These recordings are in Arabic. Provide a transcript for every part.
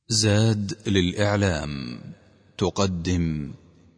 زاد للإعلام تقدم.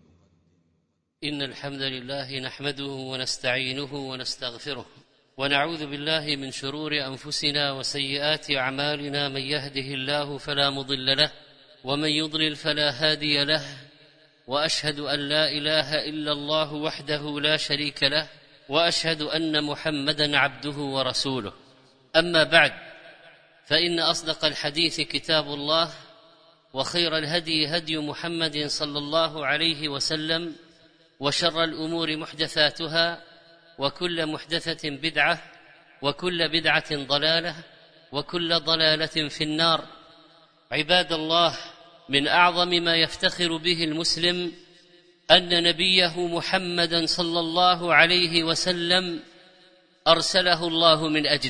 إن الحمد لله نحمده ونستعينه ونستغفره ونعوذ بالله من شرور أنفسنا وسيئات أعمالنا. من يهده الله فلا مضل له ومن يضلل فلا هادي له، وأشهد أن لا إله إلا الله وحده لا شريك له، وأشهد أن محمدا عبده ورسوله. أما بعد، فإن أصدق الحديث كتاب الله، وخير الهدي هدي محمد صلى الله عليه وسلم، وشر الأمور محدثاتها، وكل محدثة بدعة، وكل بدعة ضلالة، وكل ضلالة في النار. عباد الله، من أعظم ما يفتخر به المسلم أن نبيه محمدا صلى الله عليه وسلم أرسله الله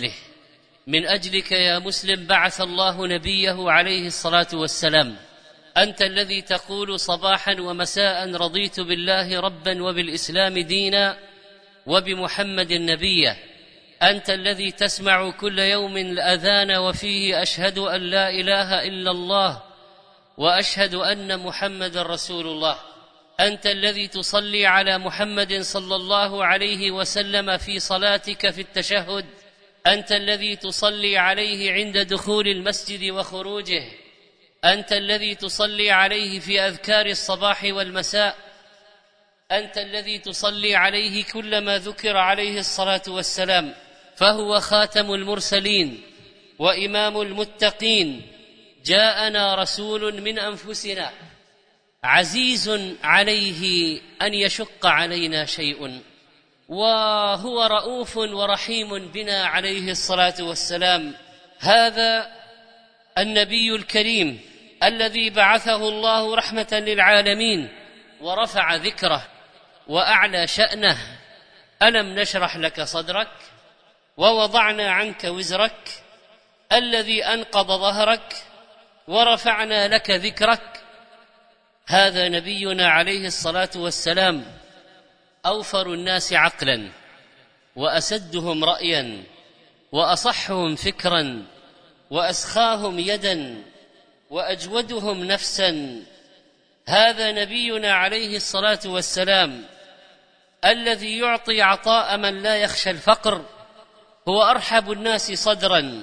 من أجلك يا مسلم بعث الله نبيه عليه الصلاة والسلام. أنت الذي تقول صباحا ومساء رضيت بالله ربا وبالإسلام دينا وبمحمد نبيا. أنت الذي تسمع كل يوم الأذان وفيه أشهد أن لا إله إلا الله وأشهد أن محمد رسول الله. أنت الذي تصلي على محمد صلى الله عليه وسلم في صلاتك في التشهد. أنت الذي تصلي عليه عند دخول المسجد وخروجه. أنت الذي تصلي عليه في أذكار الصباح والمساء. أنت الذي تصلي عليه كلما ذكر عليه الصلاة والسلام، فهو خاتم المرسلين وإمام المتقين. جاءنا رسول من أنفسنا عزيز عليه أن يشق علينا شيء، وهو رؤوف ورحيم بنا عليه الصلاة والسلام. هذا النبي الكريم الذي بعثه الله رحمة للعالمين ورفع ذكره وأعلى شأنه. ألم نشرح لك صدرك ووضعنا عنك وزرك الذي أنقض ظهرك ورفعنا لك ذكرك. هذا نبينا عليه الصلاة والسلام، أوفر الناس عقلا، وأسدهم رأيا، وأصحهم فكرا، وأسخاهم يدا، وأجودهم نفسا. هذا نبينا عليه الصلاة والسلام الذي يعطي عطاء من لا يخشى الفقر. هو أرحب الناس صدرا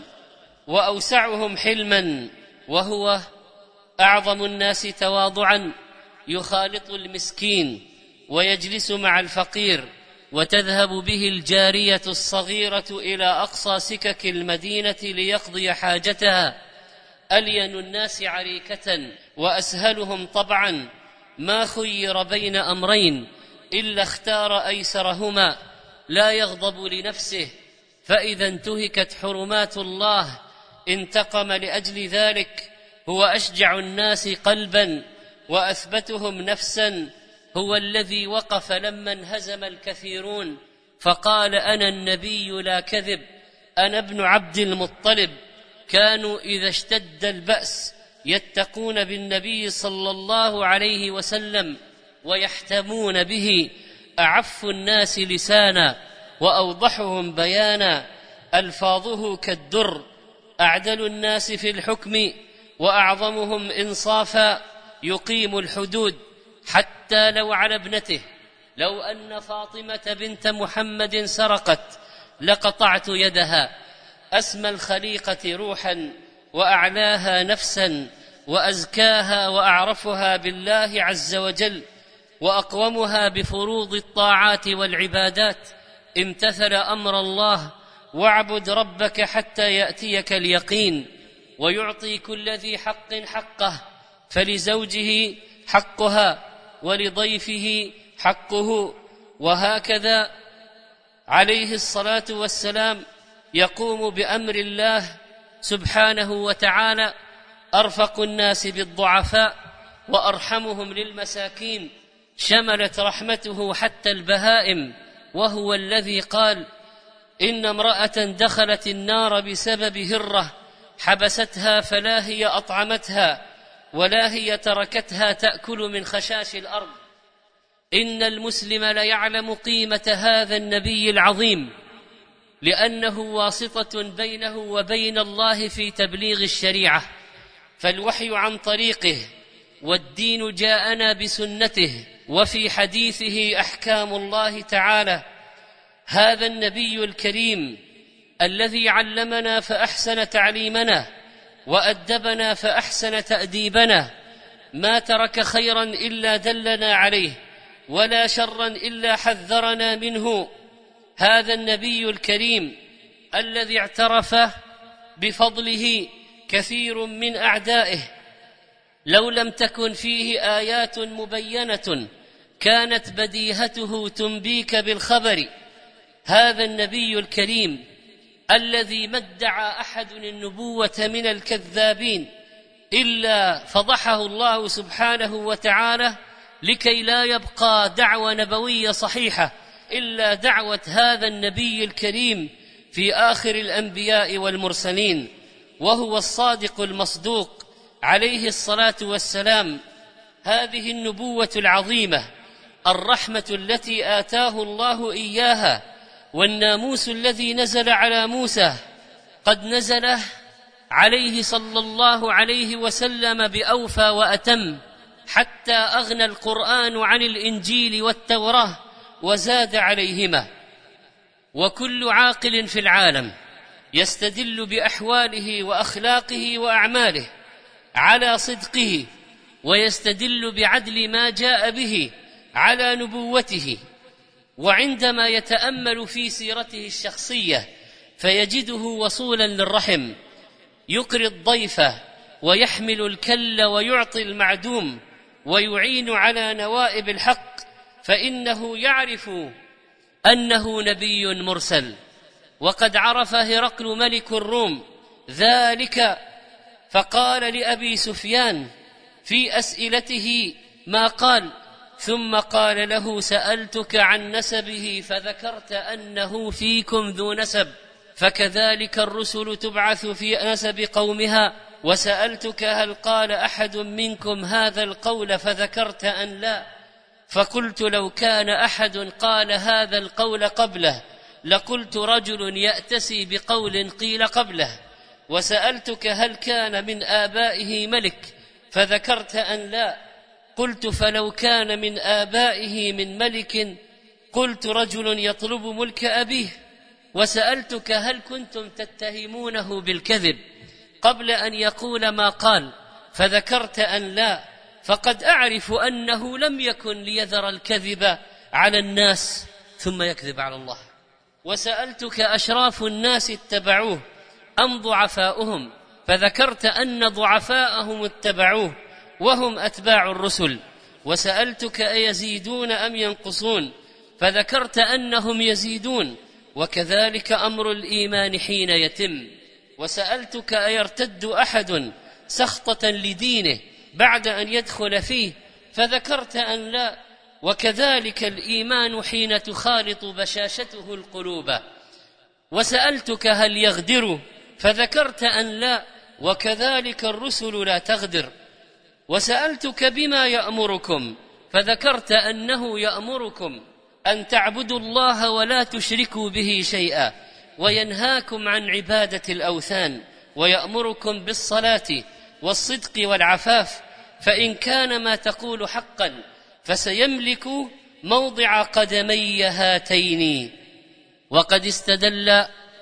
وأوسعهم حلما، وهو أعظم الناس تواضعا. يخالط المسكين ويجلس مع الفقير، وتذهب به الجارية الصغيرة إلى أقصى سكك المدينة ليقضي حاجتها. ألين الناس عريكة وأسهلهم طبعا، ما خير بين أمرين إلا اختار أيسرهما. لا يغضب لنفسه، فإذا انتهكت حرمات الله انتقم لأجل ذلك. هو أشجع الناس قلبا وأثبتهم نفسا. هو الذي وقف لما انهزم الكثيرون فقال: أنا النبي لا كذب، أنا ابن عبد المطلب. كانوا إذا اشتد البأس يتقون بالنبي صلى الله عليه وسلم ويحتمون به. أعف الناس لسانا وأوضحهم بيانا، ألفاظه كالدر. أعدل الناس في الحكم وأعظمهم إنصافا، يقيم الحدود حتى لو على ابنته. لو أن فاطمة بنت محمد سرقت لقطعت يدها. أسمى الخليقة روحا وأعلاها نفسا، وأزكاها وأعرفها بالله عز وجل، وأقومها بفروض الطاعات والعبادات. امتثل أمر الله: واعبد ربك حتى يأتيك اليقين. ويعطي كل ذي حق حقه، فلزوجه حقها ولضيفه حقه. وهكذا عليه الصلاة والسلام يقوم بأمر الله سبحانه وتعالى. أرفق الناس بالضعفاء وأرحمهم للمساكين. شملت رحمته حتى البهائم، وهو الذي قال: إن امرأة دخلت النار بسبب هرة حبستها، فلا هي أطعمتها ولا هي تركتها تأكل من خشاش الأرض. إن المسلم ليعلم قيمة هذا النبي العظيم، لأنه واسطة بينه وبين الله في تبليغ الشريعة. فالوحي عن طريقه، والدين جاءنا بسنته، وفي حديثه أحكام الله تعالى. هذا النبي الكريم الذي علمنا فأحسن تعليمنا، وأدبنا فأحسن تأديبنا، ما ترك خيرا إلا دلنا عليه، ولا شرا إلا حذرنا منه. هذا النبي الكريم الذي اعترف بفضله كثير من أعدائه، لو لم تكن فيه آيات مبينة كانت بديهته تنبيك بالخبر. هذا النبي الكريم الذي ما ادعى أحد النبوة من الكذابين إلا فضحه الله سبحانه وتعالى، لكي لا يبقى دعوة نبوية صحيحة إلا دعوة هذا النبي الكريم في آخر الأنبياء والمرسلين، وهو الصادق المصدوق عليه الصلاة والسلام. هذه النبوة العظيمة، الرحمة التي آتاه الله إياها، والناموس الذي نزل على موسى، قد نزل عليه صلى الله عليه وسلم بأوفى وأتم، حتى أغنى القرآن عن الإنجيل والتوراة وزاد عليهما. وكل عاقل في العالم يستدل بأحواله وأخلاقه وأعماله على صدقه، ويستدل بعدل ما جاء به على نبوته. وعندما يتأمل في سيرته الشخصية فيجده وصولا للرحم، يقري الضيف ويحمل الكل ويعطي المعدوم، ويعين على نوائب الحق، فإنه يعرف أنه نبي مرسل. وقد عرف هرقل ملك الروم ذلك، فقال لأبي سفيان في أسئلته ما قال، ثم قال له: سألتك عن نسبه فذكرت أنه فيكم ذو نسب، فكذلك الرسل تبعث في نسب قومها. وسألتك هل قال أحد منكم هذا القول فذكرت أن لا، فقلت لو كان أحد قال هذا القول قبله لقلت رجل يأتسي بقول قيل قبله. وسألتك هل كان من آبائه ملك فذكرت أن لا، قلت فلو كان من آبائه من ملك قلت رجل يطلب ملك أبيه. وسألتك هل كنتم تتهمونه بالكذب قبل أن يقول ما قال فذكرت أن لا، فقد أعرف أنه لم يكن ليذر الكذب على الناس ثم يكذب على الله. وسألتك أشراف الناس اتبعوه أم ضعفاؤهم، فذكرت أن ضعفاءهم اتبعوه وهم أتباع الرسل. وسألتك أيزيدون أم ينقصون، فذكرت أنهم يزيدون، وكذلك أمر الإيمان حين يتم. وسألتك أيرتد أحد سخطة لدينه بعد أن يدخل فيه، فذكرت أن لا، وكذلك الإيمان حين تخالط بشاشته القلوب. وسألتك هل يغدر، فذكرت أن لا، وكذلك الرسل لا تغدر. وسألتك بما يأمركم، فذكرت أنه يأمركم أن تعبدوا الله ولا تشركوا به شيئا، وينهاكم عن عبادة الأوثان، ويأمركم بالصلاة والصدق والعفاف، فإن كان ما تقول حقا فسيملك موضع قدمي هاتين. وقد استدل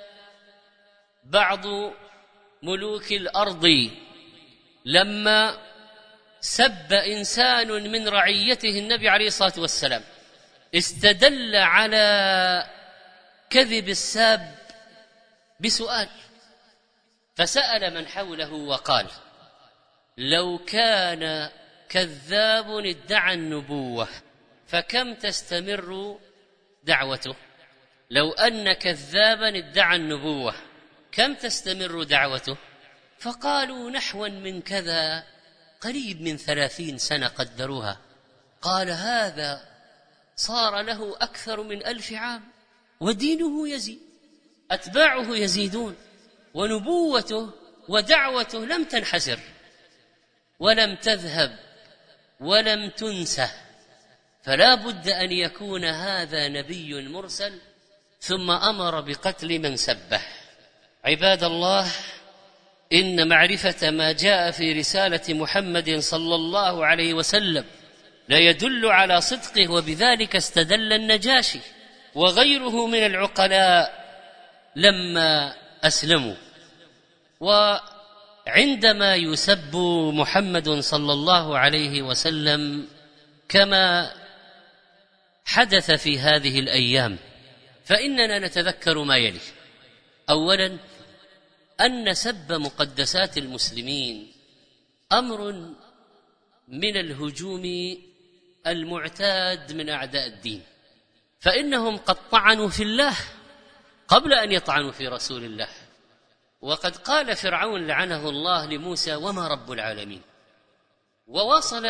بعض ملوك الأرض لما سب إنسان من رعيته النبي عليه الصلاة والسلام، استدل على كذب الساب بسؤال، فسأل من حوله وقال: لو كان كذاب ادعى النبوة فكم تستمر دعوته؟ لو أن كذابا ادعى النبوة كم تستمر دعوته؟ فقالوا: نحوا من كذا، قريب من 30 سنة قدروها. قال: هذا صار له أكثر من 1000 عام ودينه يزيد، أتباعه يزيدون، ونبوته ودعوته لم تنحسر ولم تذهب ولم تنسى، فلا بد أن يكون هذا نبي مرسل. ثم أمر بقتل من سبه. عباد الله، إن معرفة ما جاء في رسالة محمد صلى الله عليه وسلم لا يدل على صدقه، وبذلك استدل النجاشي وغيره من العقلاء لما أسلموا. وعندما يسب محمد صلى الله عليه وسلم كما حدث في هذه الأيام، فإننا نتذكر ما يلي: أولا، أن سب مقدسات المسلمين أمر من الهجوم المعتاد من أعداء الدين، فإنهم قد طعنوا في الله قبل أن يطعنوا في رسول الله. وقد قال فرعون لعنه الله لموسى: وما رب العالمين، وواصل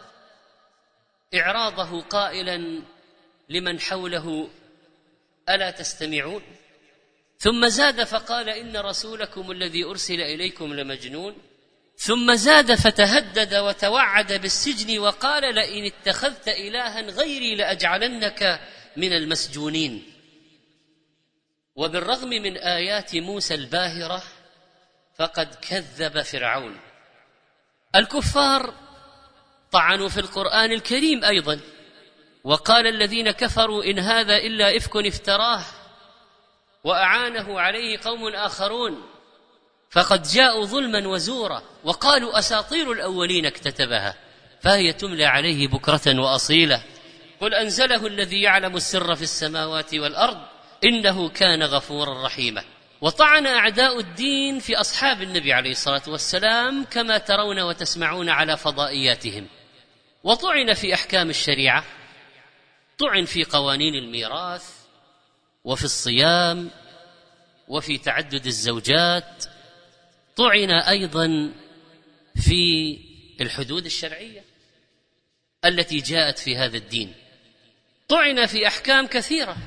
إعراضه قائلا لمن حوله: ألا تستمعون؟ ثم زاد فقال: إن رسولكم الذي أرسل إليكم لمجنون. ثم زاد فتهدد وتوعد بالسجن وقال: لئن اتخذت إلها غيري لأجعلنك من المسجونين. وبالرغم من آيات موسى الباهرة فقد كذب فرعون. الكفار طعنوا في القرآن الكريم أيضا، وقال الذين كفروا إن هذا إلا إفك افتراه وأعانه عليه قوم آخرون فقد جاءوا ظلما وزورا، وقالوا أساطير الأولين اكتتبها فهي تملى عليه بكرة وأصيلة. قل أنزله الذي يعلم السر في السماوات والأرض إنه كان غفورا رحيما. وطعن أعداء الدين في أصحاب النبي عليه الصلاة والسلام كما ترون وتسمعون على فضائياتهم، وطعن في أحكام الشريعة، طعن في قوانين الميراث وفي الصيام وفي تعدد الزوجات، طعن أيضا في الحدود الشرعية التي جاءت في هذا الدين، طعن في أحكام كثيرة،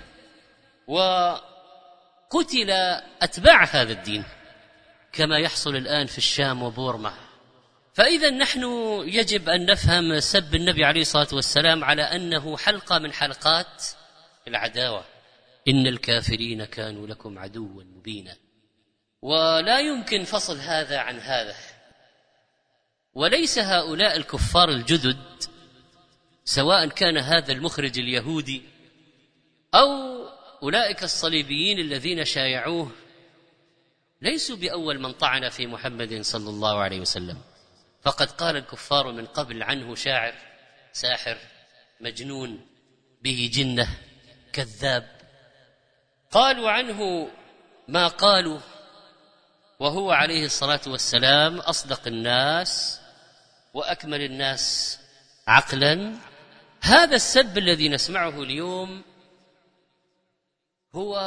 وقتل أتباع هذا الدين كما يحصل الآن في الشام وبورما. فإذا نحن يجب أن نفهم سب النبي عليه الصلاة والسلام على أنه حلقة من حلقات العداوة. إن الكافرين كانوا لكم عدوا مبينا، ولا يمكن فصل هذا عن هذا. وليس هؤلاء الكفار الجدد، سواء كان هذا المخرج اليهودي أو أولئك الصليبيين الذين شايعوه، ليسوا بأول من طعن في محمد صلى الله عليه وسلم. فقد قال الكفار من قبل عنه: شاعر، ساحر، مجنون، به جنة، كذاب. قالوا عنه ما قالوا، وهو عليه الصلاة والسلام أصدق الناس وأكمل الناس عقلا. هذا السب الذي نسمعه اليوم هو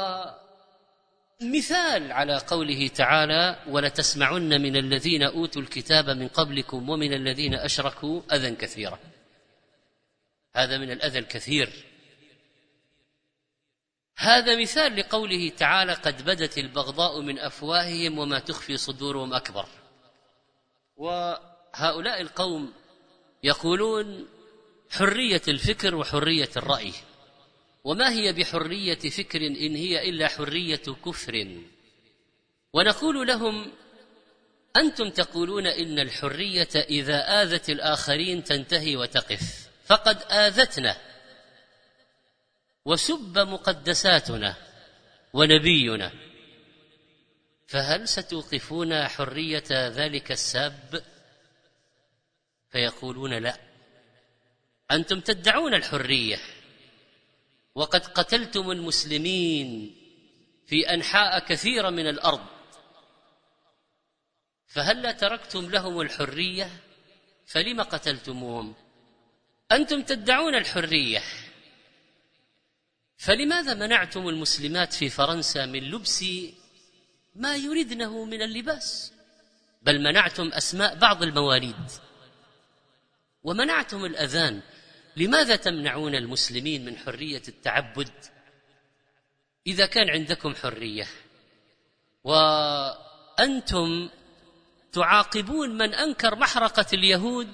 مثال على قوله تعالى: ولتسمعن من الذين أوتوا الكتاب من قبلكم ومن الذين أشركوا أذى كثيرا. هذا من الأذى الكثير. هذا مثال لقوله تعالى: قد بدت البغضاء من أفواههم وما تخفي صدورهم أكبر. وهؤلاء القوم يقولون حرية الفكر وحرية الرأي، وما هي بحرية فكر إن هي إلا حرية كفر. ونقول لهم: أنتم تقولون إن الحرية إذا آذت الآخرين تنتهي وتقف، فقد آذتنا وسب مقدساتنا ونبينا، فهل ستوقفون حرية ذلك السب؟ فيقولون: لا، أنتم تدعون الحرية وقد قتلتم المسلمين في أنحاء كثيرة من الأرض، فهل لا تركتم لهم الحرية؟ فلم قتلتموهم؟ أنتم تدعون الحرية، فلماذا منعتم المسلمات في فرنسا من لبس ما يريدنه من اللباس؟ بل منعتم أسماء بعض المواليد ومنعتم الأذان. لماذا تمنعون المسلمين من حرية التعبد إذا كان عندكم حرية؟ وأنتم تعاقبون من أنكر محرقة اليهود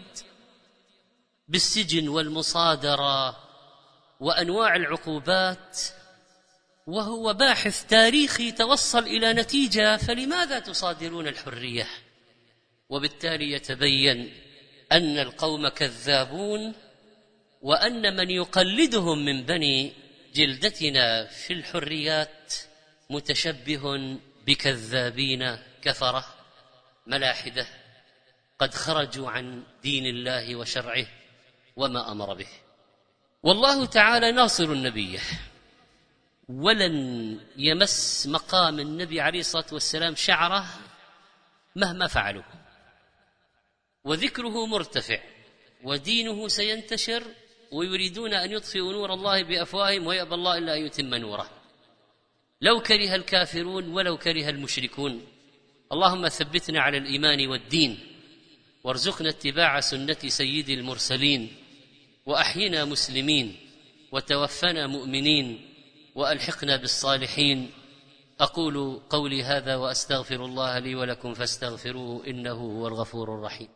بالسجن والمصادرة وأنواع العقوبات، وهو باحث تاريخي توصل إلى نتيجة، فلماذا تصادرون الحرية؟ وبالتالي يتبين أن القوم كذابون، وأن من يقلدهم من بني جلدتنا في الحريات متشبه بكذابين كفرة ملاحدة قد خرجوا عن دين الله وشرعه وما أمر به. والله تعالى ناصر النبي، ولن يمس مقام النبي عليه الصلاة والسلام شعره مهما فعلوا، وذكره مرتفع، ودينه سينتشر، ويريدون أن يطفئوا نور الله بأفواههم ويأبى الله إلا أن يتم نوره، لو كره الكافرون ولو كره المشركون. اللهم ثبتنا على الإيمان والدين، وارزقنا اتباع سنة سيد المرسلين، وأحينا مسلمين، وتوفنا مؤمنين، وألحقنا بالصالحين. أقول قولي هذا وأستغفر الله لي ولكم فاستغفروه إنه هو الغفور الرحيم.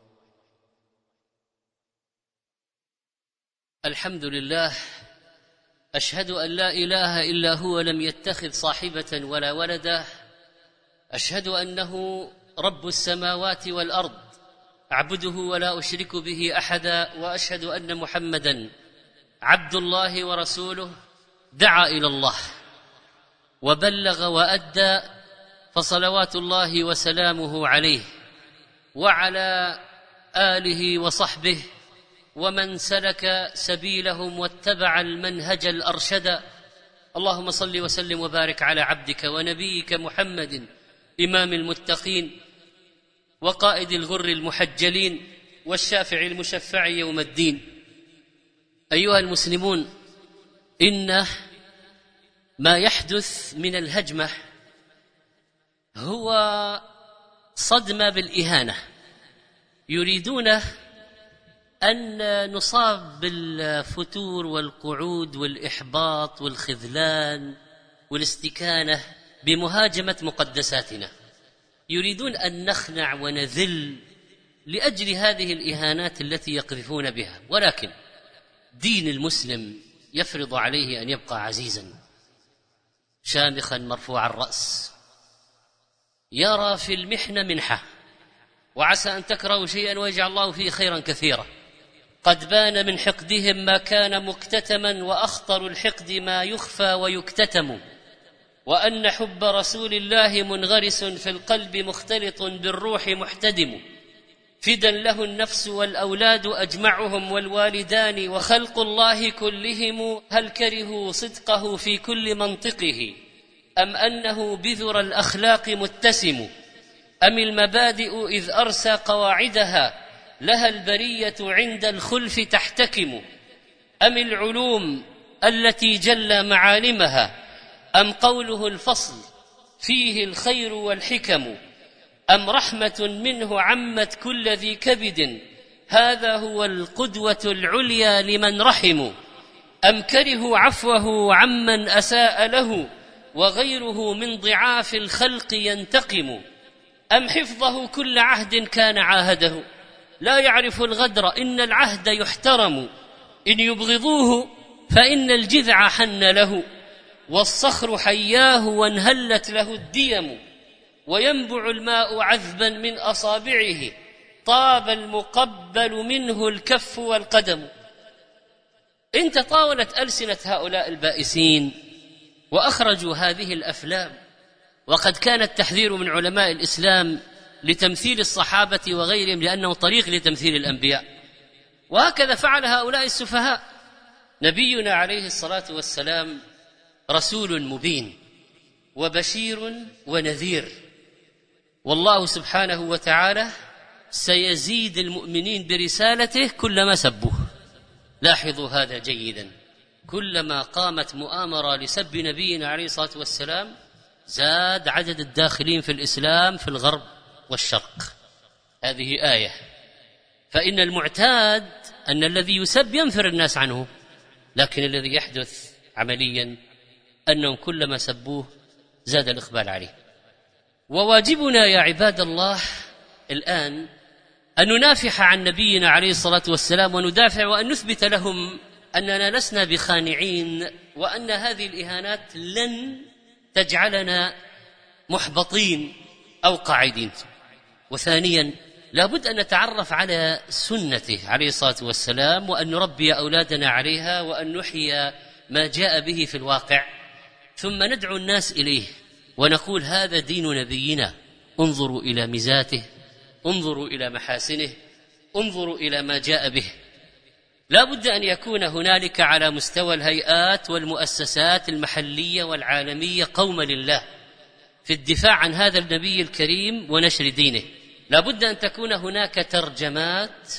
الحمد لله، أشهد أن لا إله إلا هو لم يتخذ صاحبة ولا ولدا، أشهد أنه رب السماوات والأرض، أعبده ولا أشرك به أحدا، وأشهد أن محمدا عبد الله ورسوله، دعا إلى الله وبلغ وأدى، فصلوات الله وسلامه عليه وعلى آله وصحبه ومن سلك سبيلهم واتبع المنهج الأرشد. اللهم صل وسلم وبارك على عبدك ونبيك محمد إمام المتقين وقائد الغر المحجلين والشافع المشفع يوم الدين. أيها المسلمون، إن ما يحدث من الهجمة هو صدمة بالإهانة، يريدون أن نصاب بالفتور والقعود والإحباط والخذلان والاستكانة بمهاجمة مقدساتنا، يريدون أن نخنع ونذل لأجل هذه الإهانات التي يقذفون بها. ولكن دين المسلم يفرض عليه أن يبقى عزيزا شامخا مرفوع الرأس، يرى في المحنة منحة، وعسى أن تكرهوا شيئا ويجعل الله فيه خيرا كثيرا. قد بان من حقدهم ما كان مكتتما، وأخطر الحقد ما يخفى ويكتتم، وأن حب رسول الله منغرس في القلب مختلط بالروح محتدم، فدا له النفس والأولاد أجمعهم والوالدان، وخلق الله كلهم هل كرهوا صدقه في كل منطقه، أم أنه بذر الأخلاق متسم، أم المبادئ إذ أرسى قواعدها لها البرية عند الخلف تحتكم، أم العلوم التي جل معالمها، أم قوله الفصل فيه الخير والحكم، أم رحمة منه عمت كل ذي كبد، هذا هو القدوة العليا لمن رحموا، أم كرهوا عفوه عمن أساء له، وغيره من ضعاف الخلق ينتقم، أم حفظه كل عهد كان عاهده، لا يعرف الغدر إن العهد يحترم، إن يبغضوه فإن الجذع حن له، والصخر حياه وانهلت له الديم، وينبع الماء عذبا من أصابعه، طاب المقبل منه الكف والقدم. إن تطاولت ألسنة هؤلاء البائسين وأخرجوا هذه الأفلام، وقد كان التحذير من علماء الإسلام لتمثيل الصحابة وغيرهم لأنه طريق لتمثيل الأنبياء، وهكذا فعل هؤلاء السفهاء. نبينا عليه الصلاة والسلام رسول مبين وبشير ونذير، والله سبحانه وتعالى سيزيد المؤمنين برسالته كلما سبوه. لاحظوا هذا جيدا، كلما قامت مؤامرة لسب نبينا عليه الصلاة والسلام زاد عدد الداخلين في الإسلام في الغرب والشرق. هذه آية، فإن المعتاد أن الذي يسب ينفر الناس عنه، لكن الذي يحدث عمليا أنهم كلما سبوه زاد الإقبال عليه. وواجبنا يا عباد الله الآن أن ننافح عن نبينا عليه الصلاة والسلام، وندافع وأن نثبت لهم أننا لسنا بخانعين، وأن هذه الإهانات لن تجعلنا محبطين أو قاعدين. وثانيا لا بد أن نتعرف على سنته عليه الصلاة والسلام، وأن نربي أولادنا عليها، وأن نحيي ما جاء به في الواقع، ثم ندعو الناس إليه ونقول هذا دين نبينا، انظروا إلى ميزاته، انظروا إلى محاسنه، انظروا إلى ما جاء به. لا بد أن يكون هنالك على مستوى الهيئات والمؤسسات المحلية والعالمية قوم لله في الدفاع عن هذا النبي الكريم ونشر دينه. لا بد أن تكون هناك ترجمات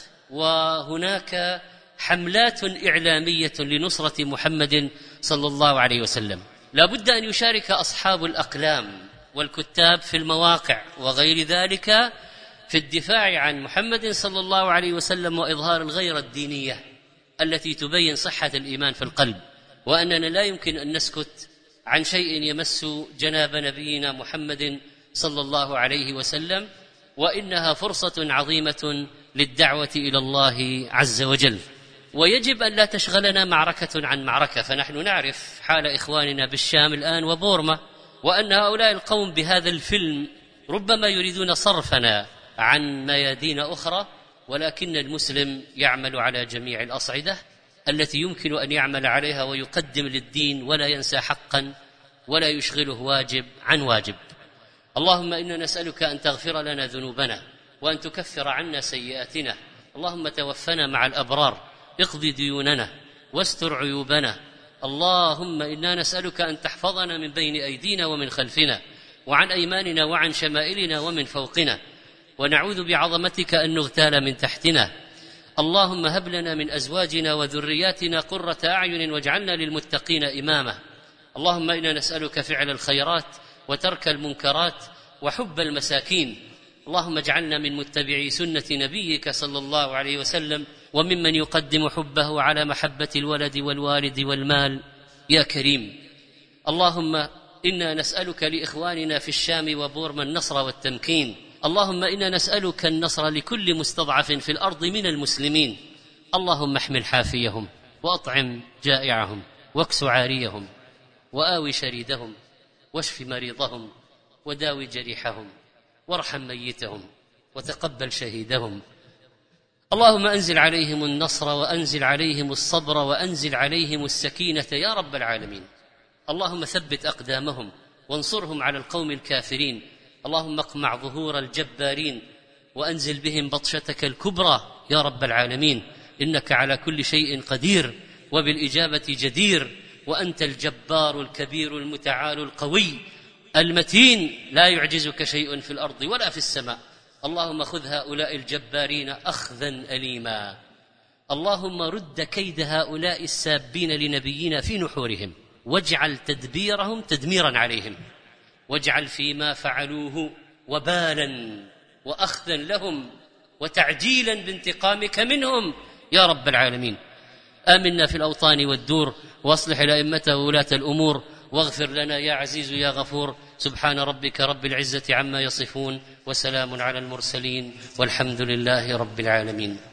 وهناك حملات إعلامية لنصرة محمد صلى الله عليه وسلم. لا بد أن يشارك أصحاب الأقلام والكتاب في المواقع وغير ذلك في الدفاع عن محمد صلى الله عليه وسلم وإظهار الغيرة الدينية التي تبين صحة الإيمان في القلب، وأننا لا يمكن أن نسكت عن شيء يمس جناب نبينا محمد صلى الله عليه وسلم، وإنها فرصة عظيمة للدعوة إلى الله عز وجل. ويجب أن لا تشغلنا معركة عن معركة، فنحن نعرف حال إخواننا بالشام الآن وبورما، وأن هؤلاء القوم بهذا الفيلم ربما يريدون صرفنا عن ميادين أخرى، ولكن المسلم يعمل على جميع الأصعدة التي يمكن أن يعمل عليها ويقدم للدين ولا ينسى حقا ولا يشغله واجب عن واجب. اللهم إنا نسألك أن تغفر لنا ذنوبنا وأن تكفر عنا سيئاتنا. اللهم توفنا مع الأبرار، اقض ديوننا واستر عيوبنا. اللهم إنا نسألك أن تحفظنا من بين أيدينا ومن خلفنا وعن أيماننا وعن شمائلنا ومن فوقنا، ونعوذ بعظمتك أن نغتال من تحتنا. اللهم هب لنا من أزواجنا وذرياتنا قرة أعين واجعلنا للمتقين إماما. اللهم إنا نسألك فعل الخيرات وترك المنكرات وحب المساكين. اللهم اجعلنا من متبعي سنة نبيك صلى الله عليه وسلم، وممن يقدم حبه على محبة الولد والوالد والمال يا كريم. اللهم إنا نسألك لإخواننا في الشام وبورما النصر والتمكين. اللهم إنا نسألك النصر لكل مستضعف في الأرض من المسلمين. اللهم احمل حافيهم وأطعم جائعهم واكس عاريهم وآوي شريدهم واشف مريضهم وداوي جريحهم وارحم ميتهم وتقبل شهيدهم. اللهم أنزل عليهم النصر وأنزل عليهم الصبر وأنزل عليهم السكينة يا رب العالمين. اللهم ثبت أقدامهم وانصرهم على القوم الكافرين. اللهم اقمع ظهور الجبارين وأنزل بهم بطشتك الكبرى يا رب العالمين، إنك على كل شيء قدير وبالإجابة جدير، وأنت الجبار الكبير المتعال القوي المتين، لا يعجزك شيء في الأرض ولا في السماء. اللهم خذ هؤلاء الجبارين أخذا أليما. اللهم رد كيد هؤلاء السابين لنبينا في نحورهم، واجعل تدبيرهم تدميرا عليهم، واجعل فيما فعلوه وبالا وأخذا لهم وتعجيلا بانتقامك منهم يا رب العالمين. آمنا في الأوطان والدور، واصلح الأئمة وولاة الأمور، واغفر لنا يا عزيز يا غفور. سبحان ربك رب العزة عما يصفون، وسلام على المرسلين، والحمد لله رب العالمين.